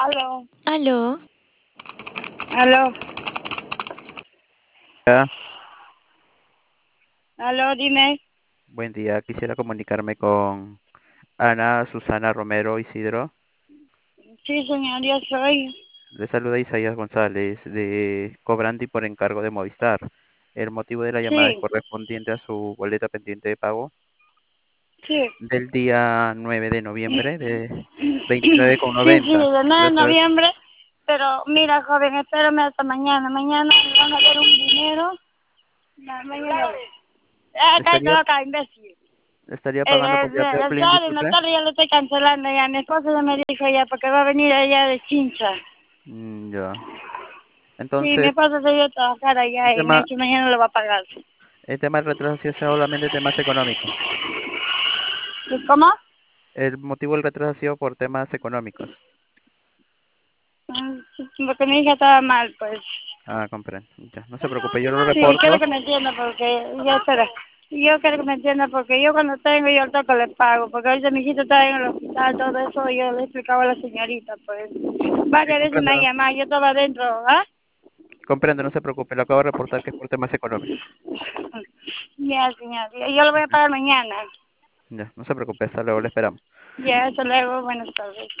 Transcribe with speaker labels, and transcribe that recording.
Speaker 1: Aló,
Speaker 2: Aló,
Speaker 1: aló,
Speaker 3: Ya,
Speaker 1: aló, dime.
Speaker 3: buen día. Quisiera comunicarme con Ana Susana Romero Isidro.
Speaker 1: Sí, señor, yo soy.
Speaker 3: Le saluda Isaías González de Cobrandi por encargo de Movistar. El motivo de la llamada es
Speaker 1: Sí,
Speaker 3: correspondiente a su boleta pendiente de pago
Speaker 1: sí.
Speaker 3: del día 9 de noviembre de
Speaker 1: Sí, sí,
Speaker 3: 29,90.
Speaker 1: del 9 de
Speaker 3: Quiero saber,
Speaker 1: noviembre. Pero mira, joven, espérame hasta mañana. Mañana me van a dar un dinero. Mañana. Cállate
Speaker 3: ¿estaría,
Speaker 1: la boca, imbécil.
Speaker 3: estaría pagando por vía Plin,
Speaker 1: La
Speaker 3: disculpe?
Speaker 1: tarde ya lo estoy cancelando ya. Mi esposo ya me dijo ya, porque va a venir allá de Chincha.
Speaker 3: Ya.
Speaker 1: Sí, mi
Speaker 3: Entonces,
Speaker 1: esposo se dio a trabajar
Speaker 3: el
Speaker 1: allá y me ha
Speaker 3: tema,
Speaker 1: dicho mañana lo va a pagar.
Speaker 3: el tema del retraso ha sido solamente temas económicos.
Speaker 1: ¿Y cómo?
Speaker 3: El motivo del retraso ha sido por temas económicos.
Speaker 1: Porque mi hija estaba mal, pues.
Speaker 3: Ah, comprendo. Ya, no se preocupe, yo lo
Speaker 1: Sí, quiero
Speaker 3: reporto.
Speaker 1: que me entienda porque, ya espera, yo quiero que me entienda porque yo cuando tengo yo al toque le pago, porque ahorita mi hijito está en el hospital, todo eso, yo le explicaba a la señorita, pues,
Speaker 3: Sí,
Speaker 1: varias veces me
Speaker 3: comprendo,
Speaker 1: ha llamado, yo estaba adentro, ¿ah?
Speaker 3: comprendo, no se preocupe, lo acabo de reportar que es por temas económicos.
Speaker 1: Ya, señor, yo lo voy a
Speaker 3: Ujú.
Speaker 1: pagar mañana.
Speaker 3: Ya, no se preocupe, hasta luego, le esperamos.
Speaker 1: Ya, hasta luego, buenas tardes.